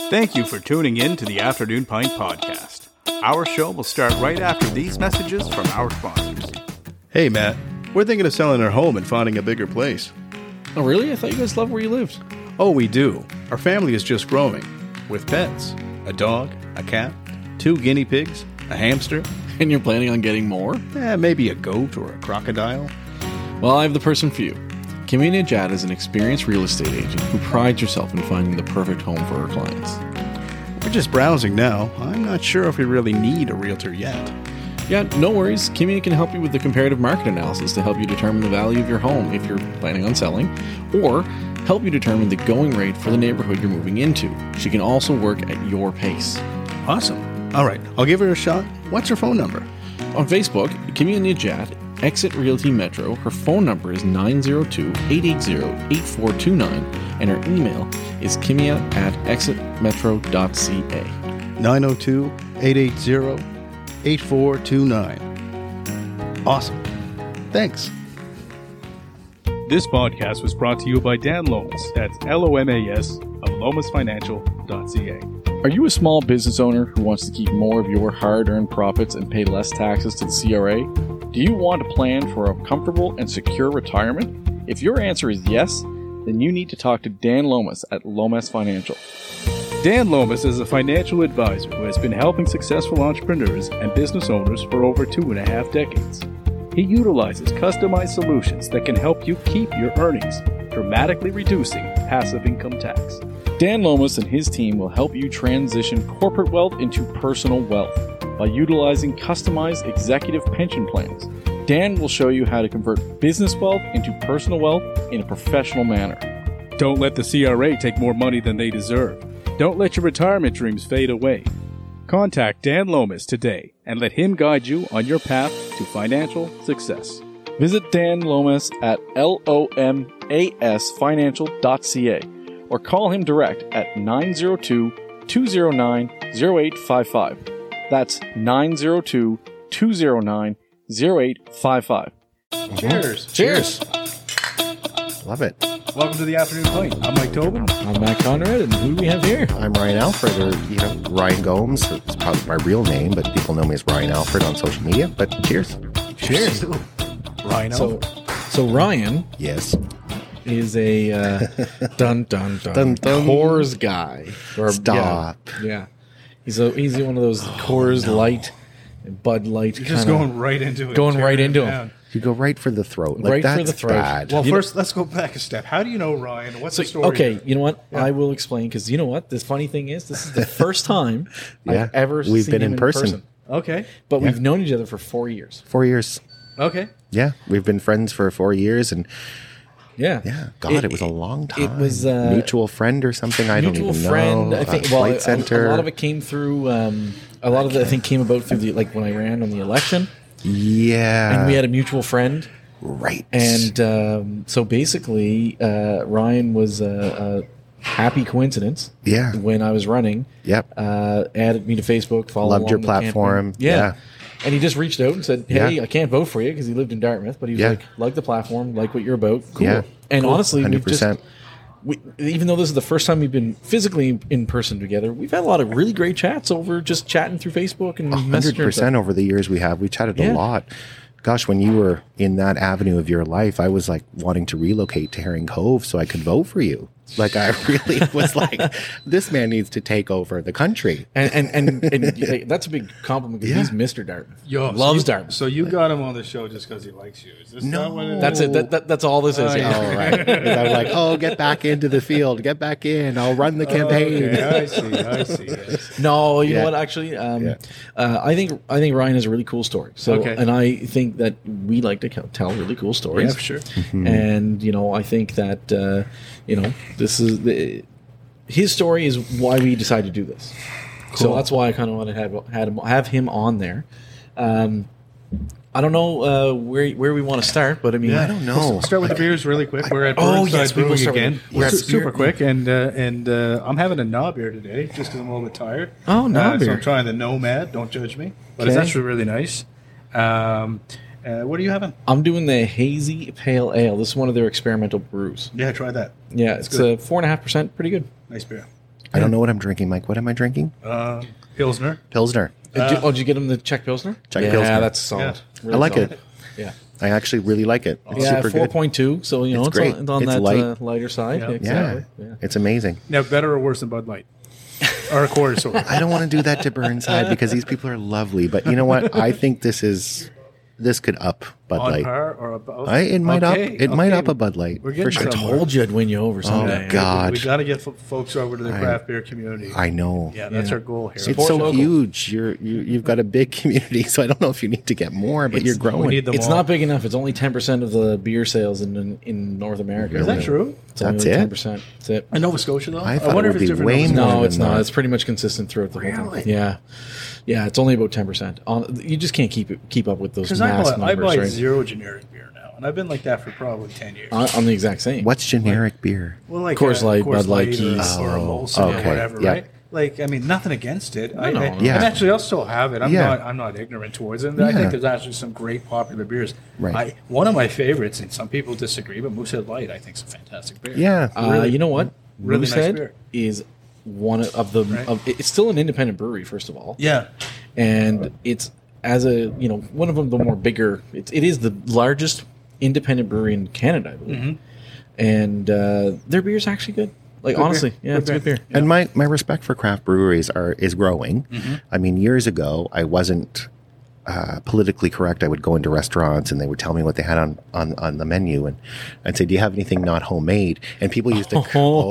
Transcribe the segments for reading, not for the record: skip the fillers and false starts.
Thank you for tuning in to the Afternoon Pint Podcast. Our show will start right after these messages from our sponsors. Hey, Matt. We're thinking of selling our home and finding a bigger place. Oh, really? I thought you guys loved where you lived. Oh, we do. Our family is just growing. With pets. A dog, a cat, 2 guinea pigs, a hamster. And you're planning on getting more? Maybe a goat or a crocodile. Well, I have the person for you. Kimi Najat is an experienced real estate agent who prides herself in finding the perfect home for her clients. We're just browsing now. I'm not sure if we really need a realtor yet. Yeah, no worries. Kimi can help you with the comparative market analysis to help you determine the value of your home if you're planning on selling, or help you determine the going rate for the neighborhood you're moving into. She can also work at your pace. Awesome. All right, I'll give her a shot. What's her phone number? On Facebook, Kimi Najat, Exit Realty Metro. Her phone number is 902-880-8429, and her email is kimia@exitmetro.ca. 902-880-8429. Awesome. Thanks. This podcast was brought to you by Dan Lomas. That's LOMAS of lomasfinancial.ca. Are you a small business owner who wants to keep more of your hard-earned profits and pay less taxes to the CRA? Do you want to plan for a comfortable and secure retirement? If your answer is yes, then you need to talk to Dan Lomas at Lomas Financial. Dan Lomas is a financial advisor who has been helping successful entrepreneurs and business owners for over 2.5 decades. He utilizes customized solutions that can help you keep your earnings, dramatically reducing passive income tax. Dan Lomas and his team will help you transition corporate wealth into personal wealth by utilizing customized executive pension plans. Dan will show you how to convert business wealth into personal wealth in a professional manner. Don't let the CRA take more money than they deserve. Don't let your retirement dreams fade away. Contact Dan Lomas today and let him guide you on your path to financial success. Visit Dan Lomas at lomasfinancial.ca or call him direct at 902-209-0855. That's 902-209-0855. Cheers. Cheers. Love it. Welcome to the Afternoon Pint. I'm Mike Tobin. I'm Matt Conrad, and who do we have here? I'm Ryan Alfred, or Ryan Gomes. It's probably my real name, but people know me as Ryan Alfred on social media. But cheers. Cheers. Ryan Alfred. So Ryan Yes. is a dun dun Dun, dun. Coors guy. Or, Stop. Yeah. He's one of those Coors Light, Bud Light. You're just going right into it. Going right Tearing into it him. down. You go right for the throat. Right for that's the throat. bad. Well, first, let's go back a step. How do you know Ryan? What's the story? Okay, there? you know what? I will explain, because you know what? The funny thing is, this is the first time Yeah, I've ever we've seen been him in person. Okay. But we've known each other for 4 years. 4 years. Okay. Yeah, we've been friends for 4 years, and Yeah. God, it was a long time. It was mutual friend or something. I don't even mutual friend. know. I think. Flight Center. A lot of it came through. A lot of it, I think, came about through when I ran on the election, Yeah. and we had a mutual friend. Right. And so basically, Ryan was a happy coincidence. Yeah. When I was running, Yep. added me to Facebook, followed Loved your along the platform. campaign. Yeah. And he just reached out and said, "Hey, Yeah. I can't vote for you," because he lived in Dartmouth, but he was like the platform, like what you're about. Cool. Yeah. And Cool. honestly, we've just 100%. even though this is the first time we've been physically in person together, we've had a lot of really great chats over just chatting through Facebook and Messenger. 100% over the years we have. We chatted Yeah. a lot. Gosh, when you were in that avenue of your life, I was like wanting to relocate to Herring Cove so I could vote for you. Like I really was like, this man needs to take over the country. And that's a big compliment, because he's Mr. Dartmouth. Loves Dartmouth. So you got him on the show just because he likes you. Is this not what it is? That's it. That's all this is. Yeah. Oh, right. 'Cause I'm like, oh, get back into the field. Get back in. I'll run the campaign. Okay, I see. Yes. No, you Yeah. know what? Actually, I think Ryan has a really cool story. So, Okay. and I think that we like to tell really cool stories. Yeah, for sure. And I think that this is his story is why we decided to do this. So that's why I kind of wanted to have him on there. I don't know where we want to start, but I mean, I don't know. We'll start with the beers really quick. We're at Oh, Burnside yes, we will Brewing start with- again. we're at Super beer- quick, and I'm having a knob beer today, just because I'm a little bit tired. Oh, knob So beer. I'm trying the Nomad. Don't judge me, but it's Okay. actually really nice. What are you having? I'm doing the Hazy Pale Ale. This is one of their experimental brews. Yeah, try that. Yeah, it's good. 4.5%, pretty good. Nice beer. I don't know what I'm drinking, Mike. What am I drinking? Pilsner. Pilsner. Did you get him the Czech Pilsner? Czech yeah, Pilsner. that's solid. Yeah. Really I like solid. it. Yeah. I actually really like it. It's Yeah, super good. 4.2. So it's great. on It's that light. lighter side. Yeah. Exactly. Yeah. It's amazing. Now, better or worse than Bud Light? Or a quarter soda? I don't want to do that to Burnside because these people are lovely. But you know what? I think this could up Bud On Light. par or above? It might Okay, up a Bud Light We're for getting sure. somewhere. Told you I'd win you over someday. Oh, God. We got to get folks over to the craft beer community. I know. Yeah, that's our goal here. It's Support so local. huge. You've got a big community, so I don't know if you need to get more, but you're growing. We need them It's all. not big enough. It's only 10% of the beer sales in North America. Is that true? It's only That's it? 10%. That's it. In Nova Scotia, though? I thought wonder it if would it's be different. way in Nova more Scotia. No, it's than not. that. It's pretty much consistent throughout the whole Really? thing. Yeah. Yeah, it's only about 10%. You just can't keep up with those Because mass I numbers, buy right? zero generic beer now, and I've been like that for probably 10 years. I'm the exact same. What's generic beer? Well, like Coors Light, Bud Light, or Keys. or a Oh, Molson or okay. whatever, Yeah. right? Like, I mean, nothing against it. no. Yeah. And actually, I'll still have it. I'm Yeah. not ignorant towards it. I Yeah. think there's actually some great popular beers. Right. One of my favorites, and some people disagree, but Moosehead Light I think is a fantastic beer. Yeah. Really- You know what? really nice Moosehead beer. is one of the. Right. It's still an independent brewery, first of all. Yeah. And it's one of them the more bigger. It is the largest independent brewery in Canada, I believe. And their beer's actually good. Like, honestly, beer. it's a good beer. And my respect for craft breweries is growing. I mean, years ago, I wasn't politically correct. I would go into restaurants and they would tell me what they had on the menu, and I'd say, "Do you have anything not homemade?" And people used to,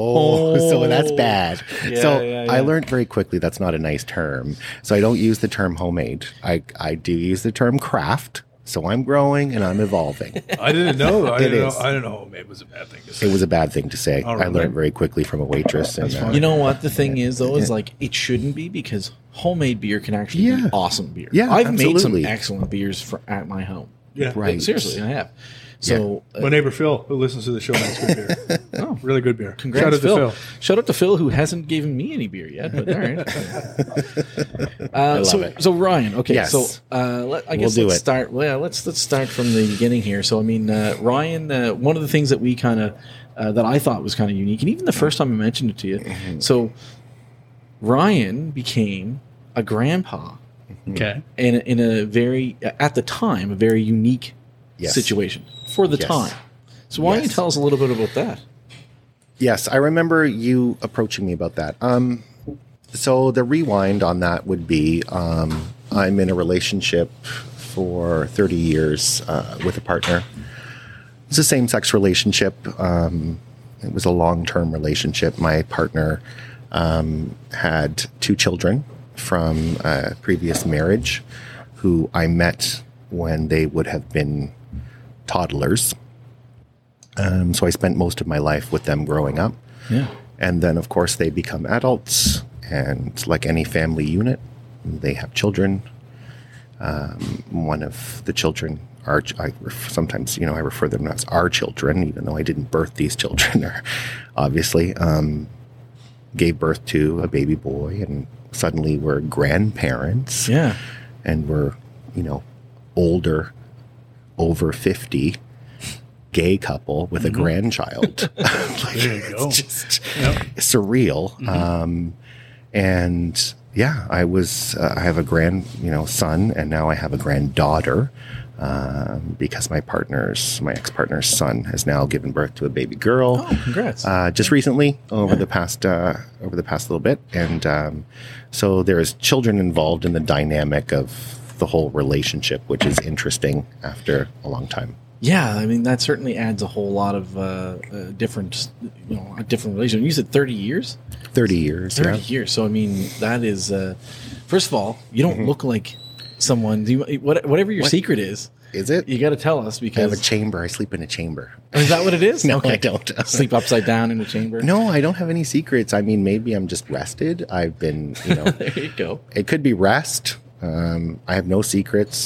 so that's bad. So I learned very quickly that's not a nice term. So I don't use the term homemade. I do use the term craft. So I'm growing and I'm evolving. I didn't know. I It didn't is. know. I didn't know it was a bad thing to say. It was a bad thing to say. Oh, I really? learned very quickly from a waitress. And, You know what the thing is though is like it shouldn't be, because homemade beer can actually Yeah. be awesome beer. Yeah, I've made some absolutely. excellent beers at my home. Yeah. Right. Seriously, I have. So My neighbor Phil, who listens to the show, makes good beer. oh, Really good beer. congrats, Shout out Phil. to Phil. Shout out to Phil, who hasn't given me any beer yet. But all right. love it. So Ryan, okay. Yes. So I guess do let's it. start. Well, let's start from the beginning here. So I mean, Ryan, one of the things that we kind of that I thought was kind of unique, and even the first time I mentioned it to you. So Ryan became a grandpa Okay. in a very, at the time, a very unique Yes. situation for the Yes. time. So why don't you Yes. tell us a little bit about that? Yes, I remember you approaching me about that. So the rewind on that would be I'm in a relationship for 30 years with a partner. It's a same-sex relationship. It was a long-term relationship. My partner had 2 children from a previous marriage who I met when they would have been toddlers. So I spent most of my life with them growing up. Yeah. And then, of course, they become adults. And like any family unit, they have children. One of the children, sometimes, I refer to them as our children, even though I didn't birth these children, obviously, gave birth to a baby boy. And suddenly we're grandparents. Yeah. And we're, older, over 50, gay couple with a grandchild. There you go. It's just Yep. surreal. And yeah, I have a son, and now I have a granddaughter, because my ex-partner's son has now given birth to a baby girl. Oh, congrats. Just recently over the past little bit. And, so there's children involved in the dynamic of the whole relationship, which is interesting after a long time. Yeah, I mean that certainly adds a whole lot of different, a different relation. You said 30 years. 30 years. 30 yeah. years. So I mean that is, first of all, you don't look like someone. Whatever your secret is, Is it? you got to tell us I have a because chamber. I sleep in a chamber. is that what it is? No, I don't. Sleep upside down in a chamber. No, I don't have any secrets. I mean, maybe I'm just rested. I've been, There you go. it could be rest. I have no secrets.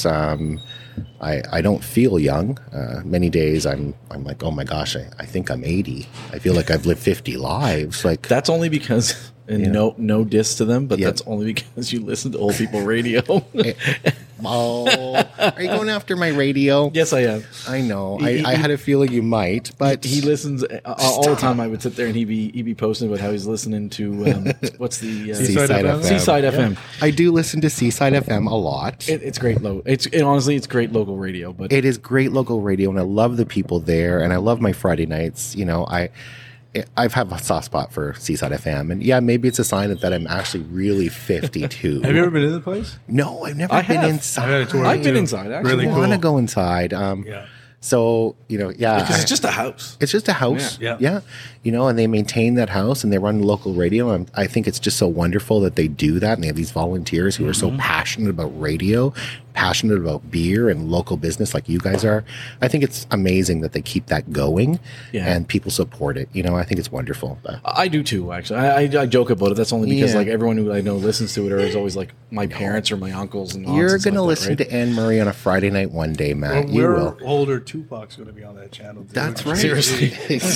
I don't feel young. Many days I'm like, oh my gosh, I think I'm 80. I feel like I've lived 50 lives. Like, That's only because, and no diss to them, but Yeah. that's only because you listen to old people radio. Oh, are you going after my radio? Yes, I am. I know. I had a feeling you might, but He listens all the time. I would sit there and he'd be posting about how he's listening to what's the Seaside FM. Seaside FM. I do listen to Seaside FM a lot. It's great. Honestly, it's great local radio. But It is great local radio, and I love the people there, and I love my Friday nights. You know, I've had a soft spot for Seaside FM, and yeah, maybe it's a sign that I'm actually really 52. Have you ever been in the place? No, I've never been have. inside. I had a tour I've been too. inside, actually. Really I cool. want to go inside. Yeah. So, you know, yeah. because it's just a house. It's just a house. Yeah. You know, and they maintain that house and they run local radio. And I think it's just so wonderful that they do that. And they have these volunteers who are so passionate about radio, passionate about beer and local business like you guys are. I think it's amazing that they keep that going and people support it. You know, I think it's wonderful. But I do too, actually. I joke about it. That's only because Yeah. like everyone who I know listens to it or is always like my parents or my uncles and aunts you're and stuff going to like that, listen right? to Anne Murray on a Friday night one day, Matt. When You we're will. older, Tupac's going to be on that channel. Too. That's right. Seriously.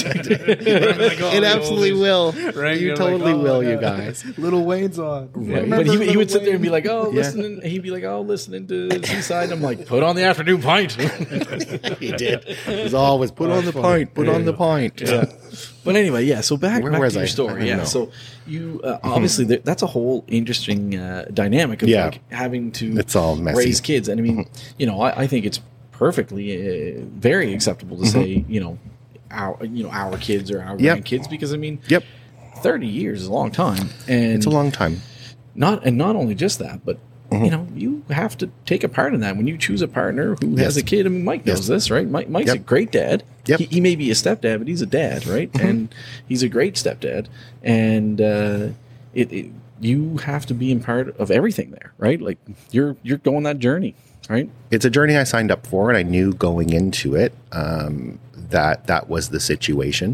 It absolutely will. Right? You You're totally like, oh, will, yeah. you guys. Little Wayne's on. Right. Remember But he Little would sit there and be Wayne? like, "Oh, listening." He'd be like, "Oh, listening to Seaside." I'm like, "Put on the afternoon pint." He did. It was always put on the pint, put on the pint. Yeah. But anyway, yeah. So back Where to was your I? I story. don't Yeah. know. So you obviously that's a whole interesting dynamic of Yeah. like having to It's all messy. raise kids, and I mean, you know, I think it's perfectly very acceptable to say, you know, our kids or our Yep. grandkids, because I mean, Yep. 30 years is a long time, and It's a long time. not only just that, but you know, you have to take a part in that when you choose a partner who has a kid. I mean, Mike knows this, right? Mike's a great dad. Yep. He may be a stepdad, but he's a dad, right? And he's a great stepdad. And you have to be in part of everything there, right? Like you're going that journey, right? It's a journey I signed up for, and I knew going into it that was the situation.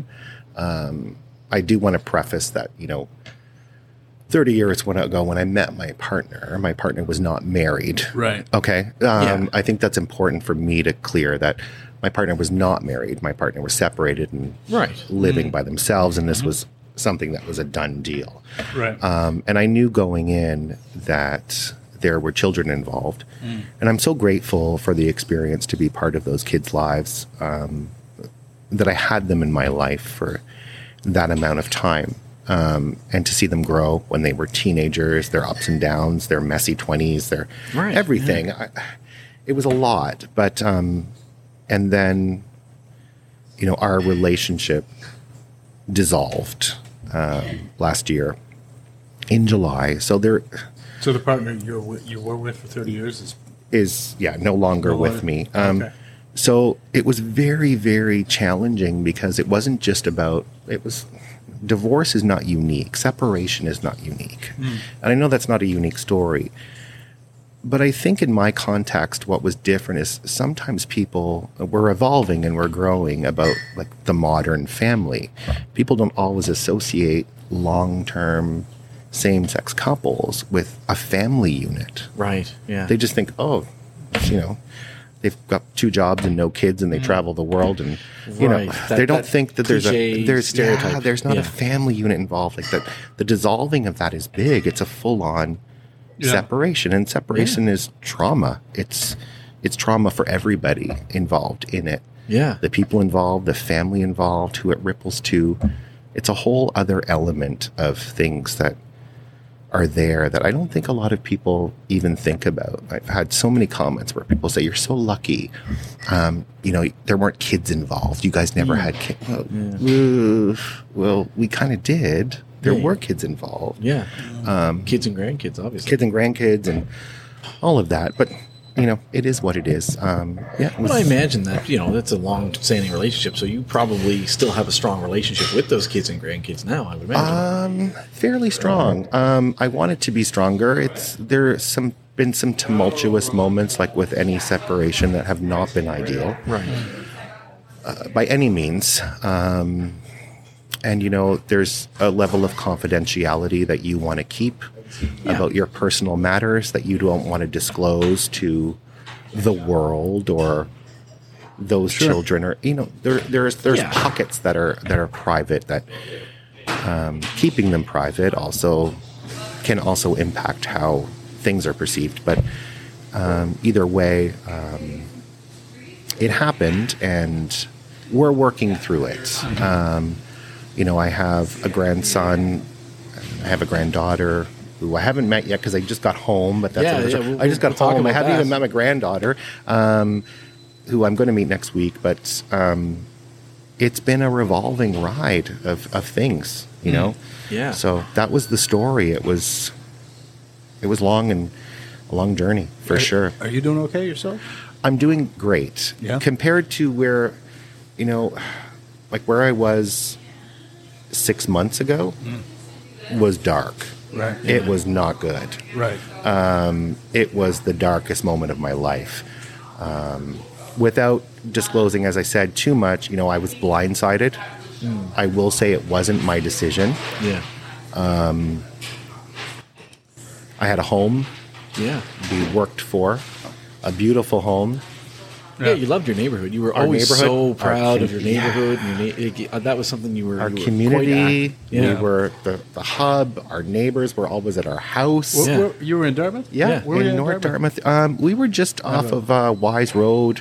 I do want to preface that, you know, 30 years ago when I met my partner was not married. Right. Okay. I think that's important for me to clear that my partner was not married. My partner was separated and Right. living by themselves, and this was something that was a done deal. Right. And I knew going in that there were children involved. And I'm so grateful for the experience to be part of those kids' lives, that I had them in my life for that amount of time. And to see them grow when they were teenagers, their ups and downs, their messy 20s, their everything. It was a lot. But, and then, you know, our relationship dissolved last year in July. So there So the partner you were with for 30 years is no longer with me. Okay. So it was very, very challenging because it wasn't just about, divorce is not unique. Separation is not unique. And I know that's not a unique story. But I think in my context, what was different is sometimes people were evolving and we're growing about like the modern family. People don't always associate long-term same-sex couples with a family unit. Right. Yeah. They just think, oh, you know, they've got 2 jobs and no kids and they travel the world, and you know, Right. they don't think that there's stereotype. there's not Yeah. a family unit involved. Like that, the dissolving of that is big. It's a full-on separation, and separation is trauma. It's trauma for everybody involved in it. Yeah. The people involved, the family involved, who it ripples to. It's a whole other element of things that are there that I don't think a lot of people even think about. I've had so many comments where people say, "You're so lucky. You know, there weren't kids involved. You guys never had kids." Well, we kind of did. There were kids involved. Yeah. Kids and grandkids, obviously. Kids and grandkids and all of that. But, you know, it is what it is. But I imagine that, you know, that's a long-standing relationship, so you probably still have a strong relationship with those kids and grandkids now, I would imagine. Fairly strong. I want it to be stronger. There's been some tumultuous moments, like with any separation, that have not been ideal. Right. By any means. And, you know, there's a level of confidentiality that you want to keep about your personal matters that you don't want to disclose to the world or those children. Or, you know, there's pockets that are private that keeping them private can also impact how things are perceived. But Either way, it happened, and we're working through it. I have a grandson, I have a granddaughter who I haven't met yet because I just got home. But that's I just got home. I haven't even met my granddaughter, who I'm going to meet next week. But it's been a revolving ride of things, you know. Yeah. So that was the story. It was long and a long journey for sure. Are you doing okay yourself? I'm doing great. Yeah. Compared to where, like where I was 6 months ago was dark. Right. It was not good. Right. It was the darkest moment of my life. Without disclosing, as I said, too much, I was blindsided. I will say it wasn't my decision. Yeah. I had a home Yeah. we worked for, a beautiful home. Yeah, you loved your neighborhood. You were Our always so neighborhood, our proud of your yeah. neighborhood. And that was something you were. Our you were community, quite Yeah. we were the hub. Our neighbors were always at our house. You were in Dartmouth? Yeah, Where were you in North Dartmouth. We were just off of Wise Road,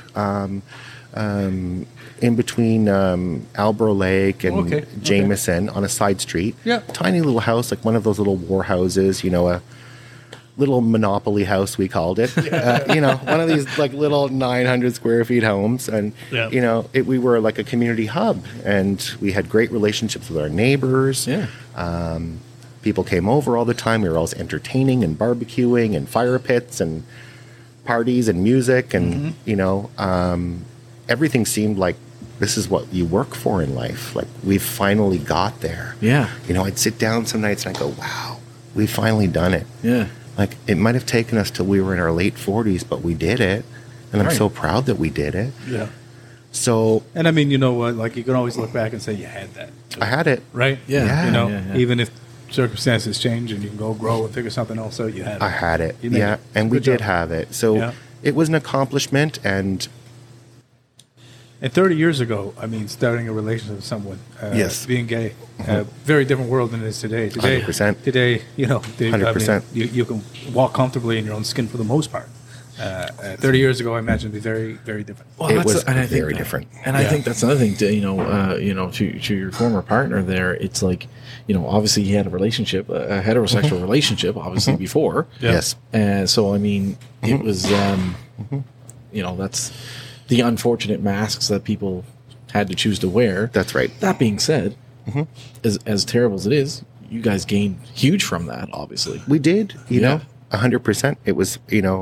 in between Albro Lake and Jameson on a side street. Yeah. Tiny little house, like one of those little war houses, a little Monopoly house, we called it. One of these like little 900 square feet homes. And, we were like a community hub, and we had great relationships with our neighbors. Yeah. People came over all the time. We were always entertaining and barbecuing and fire pits and parties and music. And, everything seemed like this is what you work for in life. Like we've finally got there. Yeah. I'd sit down some nights and I'd go, wow, we've finally done it. Yeah. Like it might have taken us till we were in our late 40s, but we did it. And I'm so proud that we did it. Yeah. So, And I mean, you know what? Like you can always look back and say you had that. I had it. Right? Yeah. Yeah. Even if circumstances change and you can go grow and figure something else out, you had it. I had it. You made Yeah. it. And we Good did job. have it. So it was an accomplishment. And 30 years ago, I mean, starting a relationship with someone, Yes. being gay, very different world than it is today. 100%. Today, 100%. You can walk comfortably in your own skin for the most part. 30 years ago, I imagine it'd be very, very different. Well, It that's- was and I think very that- different. And I think that's another thing. To to your former partner there, it's like, obviously he had a relationship, a heterosexual relationship, obviously before. Yeah. yes. And so, I mean, it was, that's the unfortunate masks that people had to choose to wear. That's right. That being said, as terrible as it is, you guys gained huge from that, obviously. We did, you Yeah. know, 100%. It was,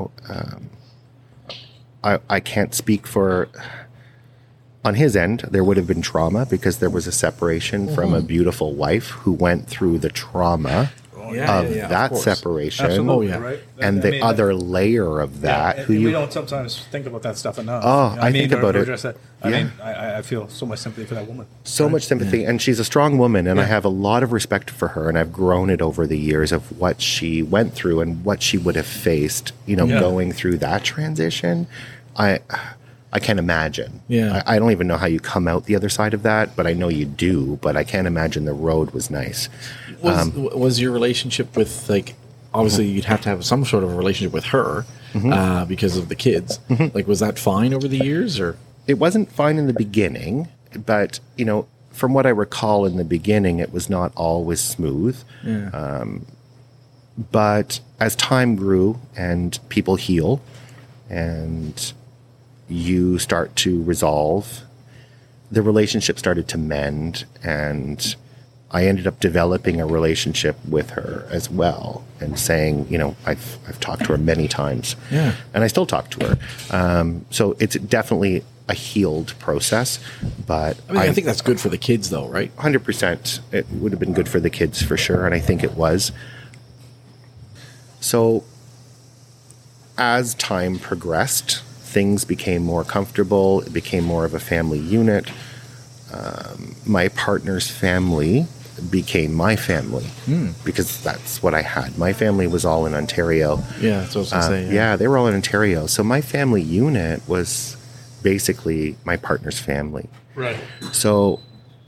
I can't speak for, on his end, there would have been trauma because there was a separation from a beautiful wife who went through the trauma of that course. separation. Absolutely, Oh, yeah. right? And I the mean, other layer of that, and who we you don't sometimes think about that stuff enough. Oh, I think about it. address that. I Yeah. mean, I feel so much sympathy for that woman. so much sympathy, and she's a strong woman, and I have a lot of respect for her, and I've grown it over the years of what she went through and what she would have faced, going through that transition. I can't imagine. Yeah. I don't even know how you come out the other side of that, but I know you do. But I can't imagine the road was nice. Was your relationship with, like, obviously you'd have to have some sort of a relationship with her because of the kids. Like, was that fine over the years, or? It wasn't fine in the beginning, but from what I recall in the beginning, it was not always smooth. Yeah. But as time grew and people heal and you start to resolve, the relationship started to mend, and I ended up developing a relationship with her as well, and saying, I've talked to her many times, and I still talk to her. So it's definitely a healed process, but I mean, I think that's good for the kids, though, right? 100%. It would have been good for the kids for sure, and I think it was. So as time progressed, things became more comfortable. It became more of a family unit. My partner's family became my family because that's what I had. My family was all in Ontario. Yeah, that's what I was going to say. Yeah, they were all in Ontario. So my family unit was basically my partner's family. Right. So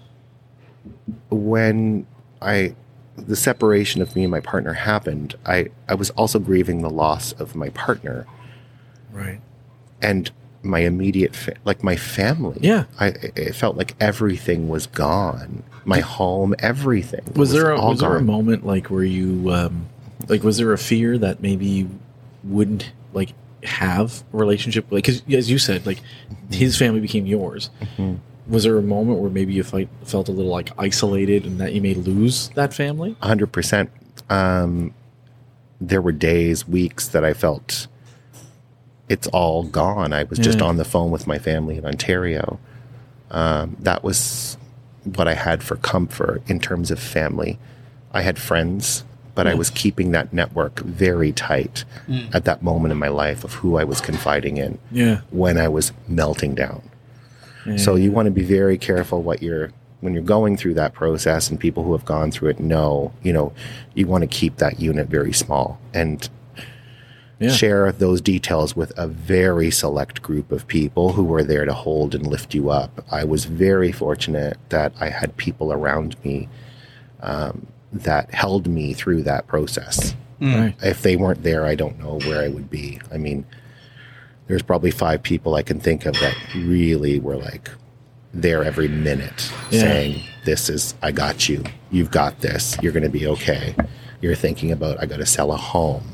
when the separation of me and my partner happened, I was also grieving the loss of my partner. Right. and my immediate, like my family. Yeah. It felt like everything was gone. My home, everything. Was there all a gone. moment like where you was there a fear that maybe you wouldn't like have a relationship, like, because as you said, like his family became yours. Was there a moment where maybe you felt a little like isolated and that you may lose that family? 100%. There were days, weeks that I felt it's all gone. I was just on the phone with my family in Ontario. That was what I had for comfort in terms of family. I had friends, but I was keeping that network very tight at that moment in my life of who I was confiding in when I was melting down. So you want to be very careful when you're going through that process, and people who have gone through it know, you want to keep that unit very small and share those details with a very select group of people who were there to hold and lift you up. I was very fortunate that I had people around me that held me through that process. Right. If they weren't there, I don't know where I would be. I mean, there's probably 5 people I can think of that really were like there every minute saying, I got you. You've got this. You're going to be okay. You're thinking about, I got to sell a home.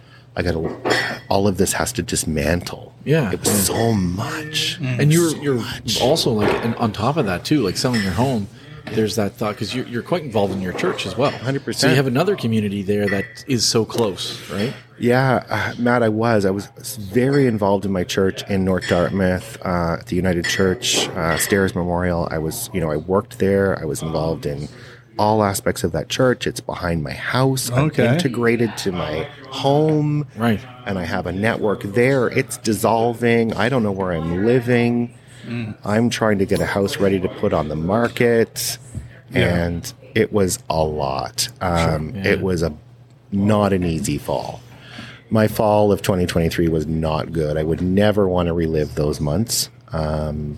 All of this has to dismantle. Yeah. It was so much. And you're also like, and on top of that too, like selling your home, there's that thought, because you're quite involved in your church as well. 100%. So you have another community there that is so close, right? Yeah, Matt, I was very involved in my church in North Dartmouth, at the United Church, Stairs Memorial. I worked there. I was involved in all aspects of that church. It's behind my house. Okay. I'm integrated to my home. Right. And I have a network there. It's dissolving. I don't know where I'm living. I'm trying to get a house ready to put on the market. And it was a lot. It was not an easy fall. My fall of 2023 was not good. I would never want to relive those months.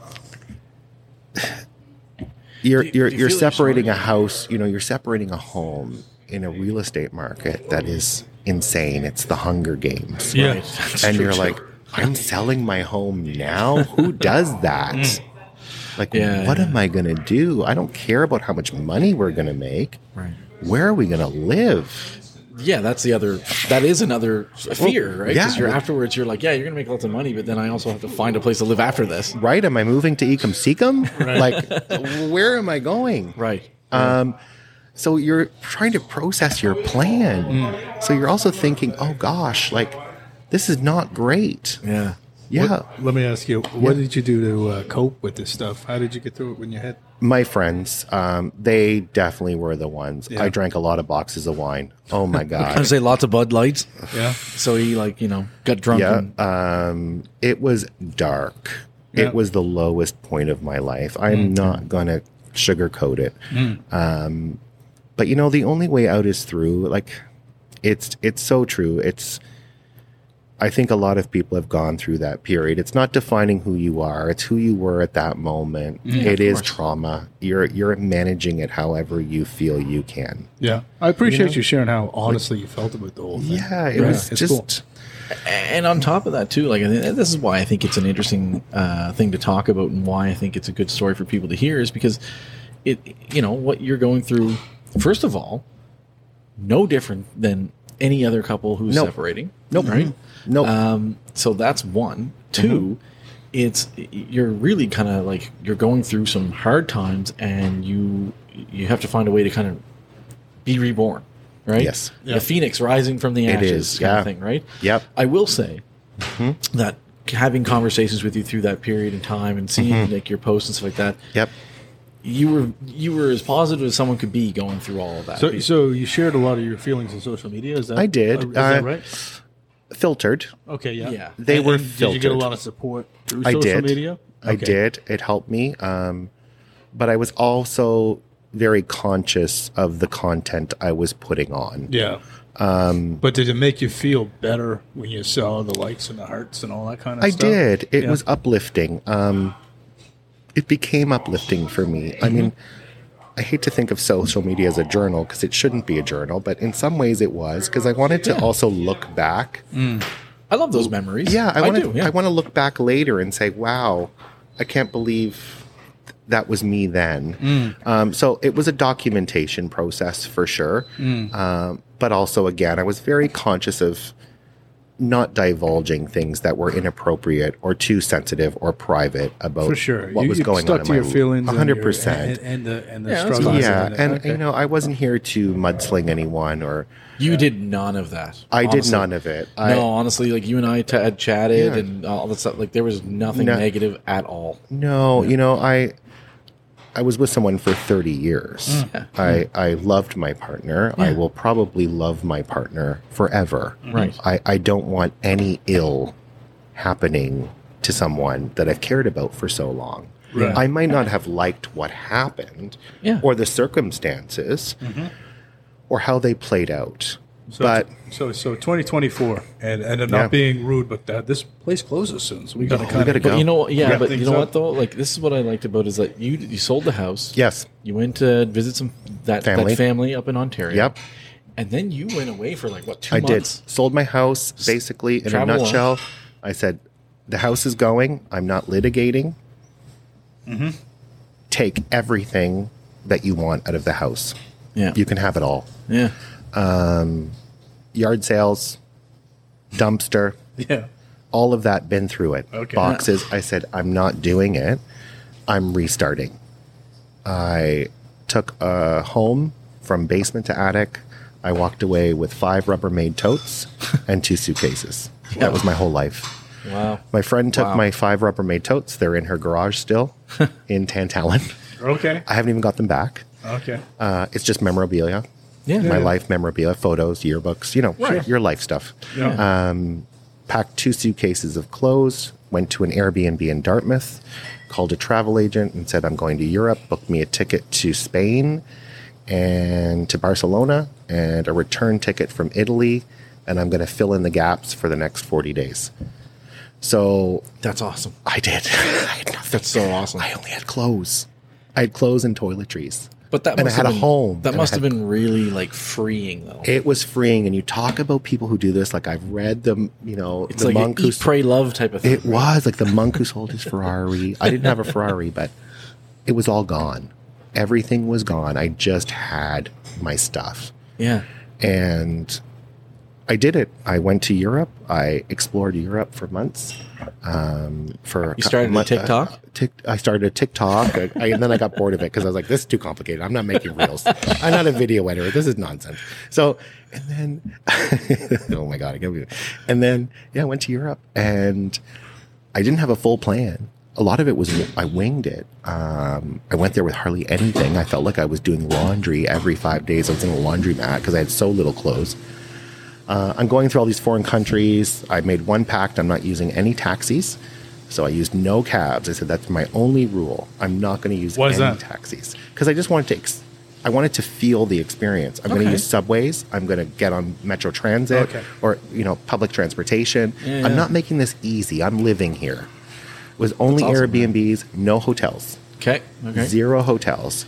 You're separating a house, you're separating a home in a real estate market that is insane. It's the Hunger Games. Yeah. Right. And you're like, I'm selling my home now? Who does that? Like, what am I going to do? I don't care about how much money we're going to make. Right. Where are we going to live? Yeah, that is another fear, right? yeah. Because afterwards, you're like, you're going to make lots of money, but then I also have to find a place to live after this. Right? Am I moving to Ecom Secom? Like, where am I going? Right. So you're trying to process your plan. So you're also thinking, oh gosh, like, this is not great. Yeah. Yeah. Let me ask you, what did you do to cope with this stuff? How did you get through it when you had? My friends, they definitely were the ones. Yeah. I drank a lot of boxes of wine. Oh my I God. say lots of Bud Lights. Yeah. So he got drunk. Yeah. It was dark. Yeah. It was the lowest point of my life. I'm not going to sugarcoat it. But the only way out is through. Like, it's so true. I think a lot of people have gone through that period. It's not defining who you are. It's who you were at that moment. It is trauma. You're managing it however you feel you can. Yeah. I appreciate you sharing how honestly you felt about the whole thing. Yeah, it was it's just... cool. And on top of that, too, like, this is why I think it's an interesting thing to talk about, and why I think it's a good story for people to hear, is because what you're going through, first of all, no different than any other couple who's separating. Nope. Right? Nope. So that's one. Two, you're really kind of like, you're going through some hard times, and you have to find a way to kind of be reborn, right? Yes. The phoenix rising from the ashes, is, kind yeah. of thing, right? Yep. I will say that having conversations with you through that period in time and seeing like your posts and stuff like that, Yep. you were as positive as someone could be going through all of that. So you shared a lot of your feelings on social media. Is that I did. Is that right? Filtered. Okay. Yeah. Yeah. They were Did you get a filtered. lot of support through I social did. media? I did. It helped me. But I was also very conscious of the content I was putting on. Yeah. But did it make you feel better when you saw the likes and the hearts and all that kind of I stuff? did. It Yeah. was uplifting. It became uplifting for me. I mean, I hate to think of social media as a journal, because it shouldn't be a journal, but in some ways it was, because I wanted to also look back I love those memories. Yeah, I do. want to look back later and say, wow, I can't believe that was me then. So it was a documentation process for sure. But also, again, I was very conscious of not divulging things that were inappropriate or too sensitive or private about For sure. what was going stuck on to in your my feelings 100%. and the Yeah, that's struggles. Yeah, and and you know, I wasn't here to mudslink anyone, or You did none of that. I did honestly. none of it. No, honestly, like you and I had chatted Yeah. and all that stuff. Like there was nothing No. negative at all. No, you know, I was with someone for 30 years. I loved my partner. I will probably love my partner forever. Right. I don't want any ill happening to someone that I've cared about for so long. Right. I might not have liked what happened Yeah. or the circumstances or how they played out. So, but so 2024, and not Yeah. being rude, but this place closes soon, so we got to we kind gotta of go. But you know, yeah, Wrap but you things know up. what though? Like this is what I liked about it is that you sold the house. yes, You went to visit that Family. family up in Ontario. Yep. And then you went away for like what 2 I months? did. Sold my house basically in a travel on. nutshell. I said, the house is going. I'm not litigating. Take everything that you want out of the house. Yeah. You can have it all. Yeah. Yard sales, dumpster, yeah. all of that, been through it. Okay. Boxes. I said, I'm not doing it. I'm restarting. I took a home from basement to attic. I walked away with 5 Rubbermaid totes and 2 suitcases. That was my whole life. Wow. My friend took Wow. my 5 Rubbermaid totes. They're in her garage still in Tantallon. Okay. I haven't even got them back. Okay. It's just memorabilia. Yeah. My life memorabilia, photos, yearbooks, you know, Right. your life stuff. Yeah. Packed 2 suitcases of clothes, went to an Airbnb in Dartmouth, called a travel agent and said, I'm going to Europe, booked me a ticket to Spain and to Barcelona and a return ticket from Italy, and I'm going to fill in the gaps for the next 40 days. So That's awesome. I did. I had nothing. That's so awesome. I only had clothes. I had clothes and toiletries. But that And I must had have a been, home, That and I must have had- been really like freeing though. It was freeing, and you talk about people who do this. Like I've read them, you know, It's the like monk an who eat, pray, love type of thing. it was like the monk who sold his Ferrari. I didn't have a Ferrari, but it was all gone. Everything was gone. I just had my stuff, Yeah. and I did it. I went to Europe. I explored Europe for months. You started a TikTok? I started a TikTok, and then I got bored of it because I was like, "This is too complicated. I'm not making reels. I'm not a video editor. This is nonsense." So, and then, oh my god, I can't believe it. And then, yeah, I went to Europe, and I didn't have a full plan. A lot of it was I winged it. I went there with hardly anything. I felt like I was doing laundry every 5 days. I was in a laundromat because I had so little clothes. I'm going through all these foreign countries. I made one pact. I'm not using any taxis. So I used no cabs. I said, that's my only rule. I'm not going to use Why is any that? taxis. Because I just wanted to, I wanted to feel the experience. I'm going to Okay. use subways. I'm going to get on Metro Transit Okay. or, you know, public transportation. Yeah. I'm not making this easy. I'm living here. It was only That's awesome, Airbnbs, no hotels. Okay. Okay. 0 hotels.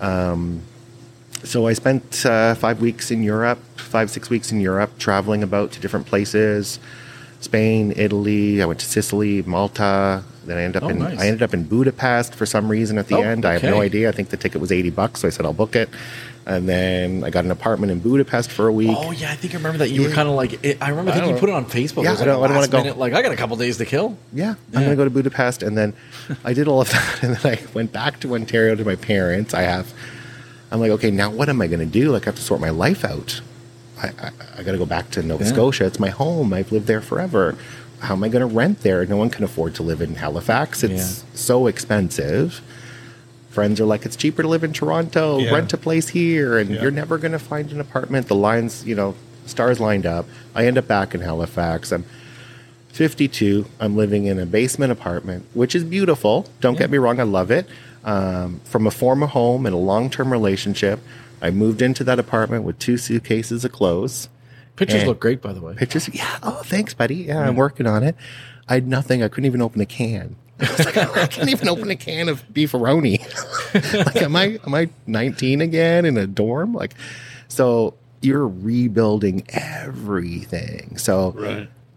So I spent 5 weeks in Europe, 5-6 weeks in Europe, traveling about to different places, Spain, Italy. I went to Sicily, Malta. Then I Nice. ended up in Budapest for some reason at the Oh, end. I have no okay. idea. I think the ticket was $80, so I said I'll book it. And then I got an apartment in Budapest for a week. Oh yeah, I think I remember that you were kind of like. I remember. I think don't you know. put it on Facebook. Yeah, It was I like don't wanna last go. minute, like I got a couple days to kill. Yeah, I'm going to go to Budapest. And then I did all of that. And then I went back to Ontario to my parents. I'm like, okay, now what am I going to do? Like, I have to sort my life out. I got to go back to Nova Yeah. Scotia. It's my home. I've lived there forever. How am I going to rent there? No one can afford to live in Halifax. It's so expensive. Friends are like, it's cheaper to live in Toronto. Yeah. Rent a place here. And Yeah. you're never going to find an apartment. The lines, you know, stars lined up. I end up back in Halifax. I'm 52. I'm living in a basement apartment, which is beautiful. Don't get me wrong. I love it. From a former home and a long-term relationship, I moved into that apartment with 2 suitcases of clothes. Pictures And- look great, by the way. Pictures? Yeah. Oh, thanks, buddy. Yeah, I'm working on it. I had nothing. I couldn't even open a can. I was like, I can't even open a can of beefaroni. Like, am I 19 again in a dorm? Like, so you're rebuilding everything. So Right.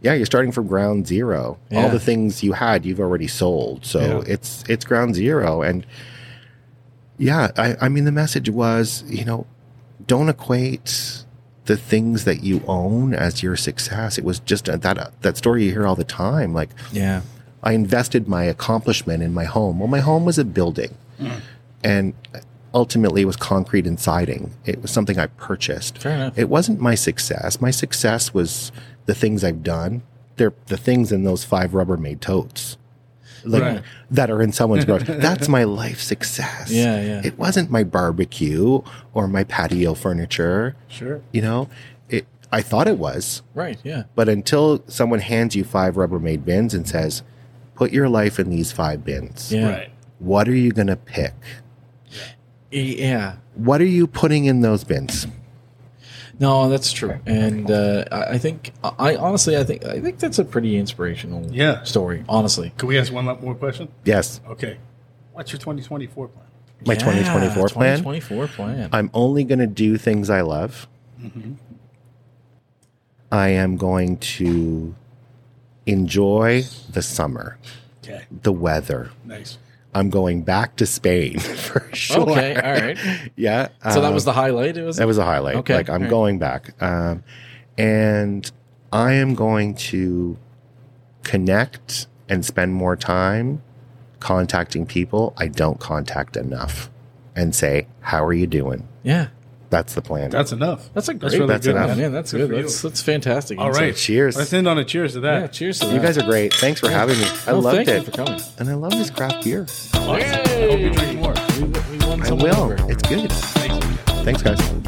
Yeah, you're starting from ground zero. Yeah. All the things you had, you've already sold. So it's ground zero. And yeah, I mean, the message was, don't equate the things that you own as your success. It was just that story you hear all the time. Like, Yeah. I invested my accomplishment in my home. Well, my home was a building, and ultimately it was concrete and siding. It was something I purchased. Fair enough. It wasn't my success. My success was the things I've done. They're the things in those 5 Rubbermaid totes, Right. that are in someone's garage. That's my life success. Yeah. It wasn't my barbecue or my patio furniture. Sure. I thought it was. Right. Yeah. But until someone hands you 5 Rubbermaid bins and says, put your life in these 5 bins. Yeah. Right. What are you going to pick? Yeah. What are you putting in those bins? No, that's true. And I think that's a pretty inspirational story, honestly. Can we ask one more question? Yes. Okay. What's your 2024 plan? My 2024 plan? 2024 plan. I'm only going to do things I love. Mm-hmm. I am going to enjoy the summer, Okay. the weather. Nice. I'm going back to Spain for sure. Okay, all right. Yeah. So that was the highlight? That was a highlight. Okay, Like, I'm all right. going back. And I am going to connect and spend more time contacting people I don't contact enough and say, how are you doing? Yeah. That's the plan. That's enough. That's a great. really That's good. enough. Man, that's Good good. for you. That's fantastic. All right. Cheers. Let's end on a cheers to that. Yeah, cheers to that. You guys are great. Thanks for having me. I Well, loved thank you it. for coming. And I love this craft beer. I hope you drink more. We won I someone will. over. It's good. Thanks. Thanks, guys.